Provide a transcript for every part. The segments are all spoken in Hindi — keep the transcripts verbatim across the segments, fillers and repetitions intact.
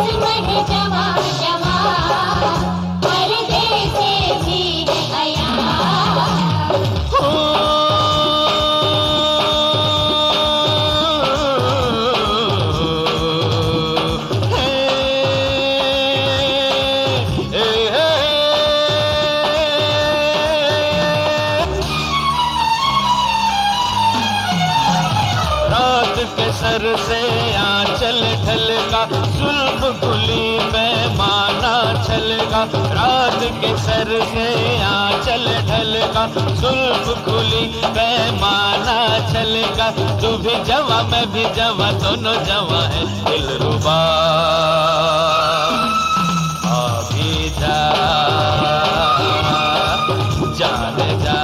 जिस्म है जवां जवां, पर्दे से भी है हया। सर से आंचल ढलका, जुल्फ खुली पैमाना छलका। रात के सर से आंचल ढलका, जुल्फ खुली पैमाना छलका। तू भी जवां मैं भी जवां, दोनों जवां है दिलरुबा। अभी जा जान जा,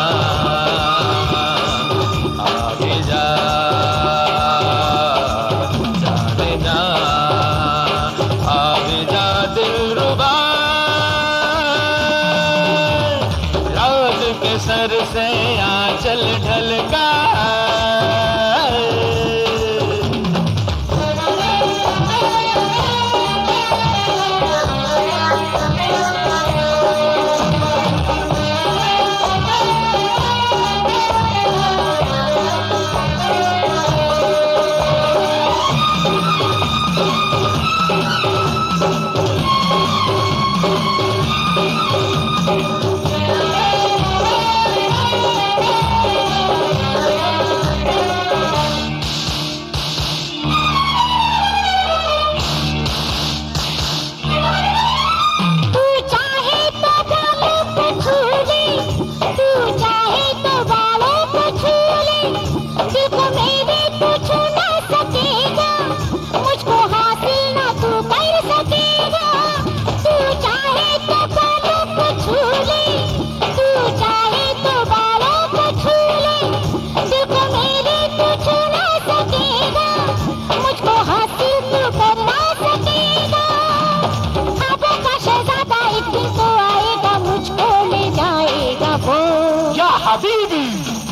आगे जा सर से आंचल ढलका। हबीबी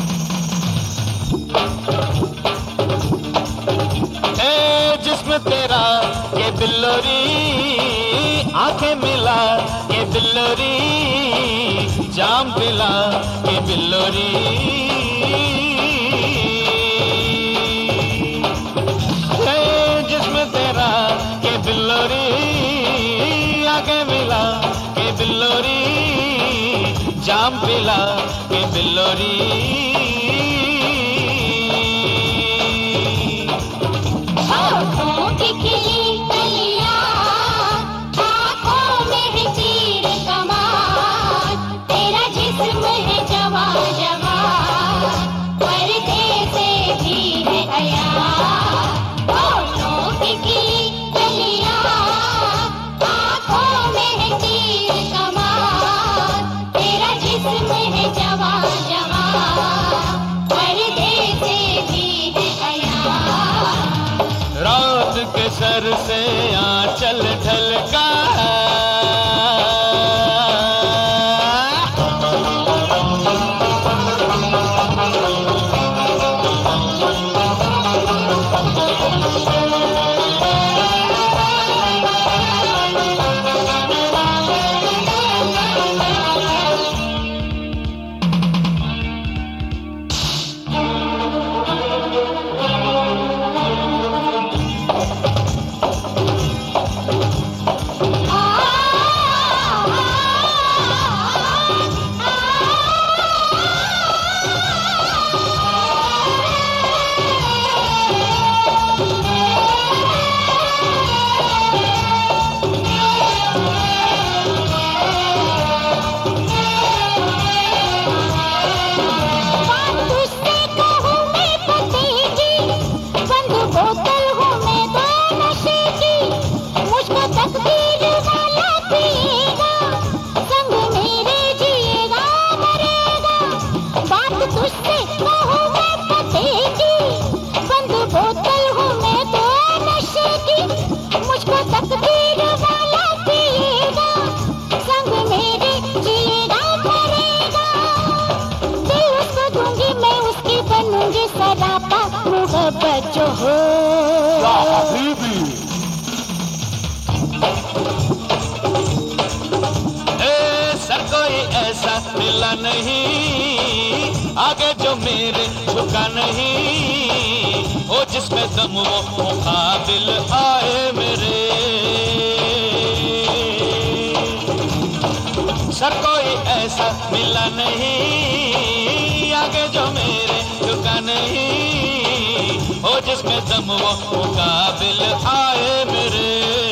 ए जिस्म तेरा ये बिल्लोरी, आंखें मिला ये बिल्लोरी, जाम पिला ये बिल्लोरी। ए जिस्म तेरा ये बिल्लोरी, आंखें मिला ये बिल्लोरी, जाम पिला के बिल्लोरी। होठों की खिली कलियां, आँखों में है तीर कमान, तेरा जिस्म है जवां जवां, पर्दे से भी है हया। होठों की खिली कलियां, आँखों में है तीर कमान, तेरा जिस्म है जवां जवां, पर्दे से भी है हया। रात के सर से आंचल ढलका। मोहब्बत जो हो। या हबीबी सर कोई ऐसा मिला नहीं आगे जो मेरे झुका नहीं हो जिसमें दम वो मुकाबिल आए मेरे। सर कोई ऐसा मिला नहीं आगे जो मेरे झुका नहीं हो जिसमें दम वो मुकाबिल आए मेरे।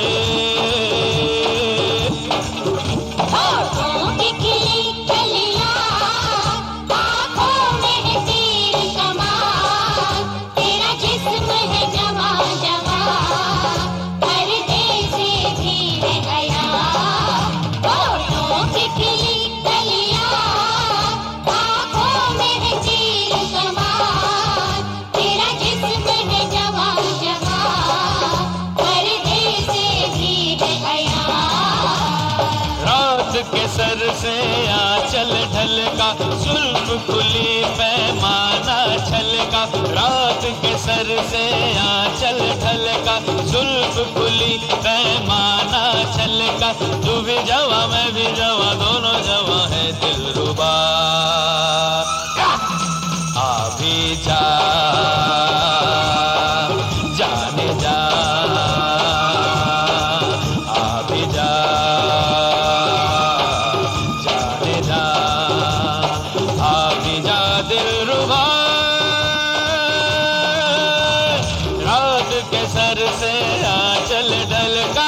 के सर से आंचल ढलका जुल्फ खुली पैमाना छलका। रात के सर से आंचल ढलका जुल्फ खुली पैमाना छलका। तू भी जवा मैं भी जवा दोनों जवा है दिलरुबा। आ भी जा जाने जा आ भी जा दिलरुबा। रात के सर से आंचल ढलका